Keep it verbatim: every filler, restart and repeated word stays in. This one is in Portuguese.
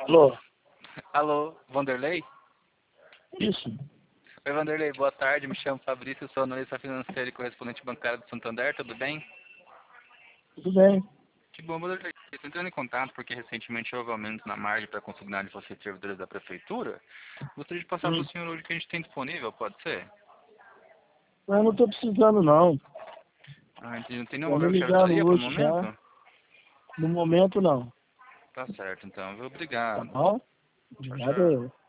Alô? Alô, Vanderlei? Isso. Oi, Vanderlei, boa tarde. Me chamo Fabrício, sou analista financeiro e correspondente bancário do Santander, tudo bem? Tudo bem. Que bom, Vanderlei. Estou entrando em contato porque recentemente houve aumento na margem para consignar vocês servidores da prefeitura. Gostaria de passar Hum. para o senhor hoje o que a gente tem disponível, pode ser? Mas eu não tô precisando, não. Ah, entendi. Não tem Já nenhuma me lugar de ligaram avisaria para o hoje já. momento? No momento, não. Tá certo, então. Viu? Tá Obrigado. bom? Tchau, Obrigado tchau. eu.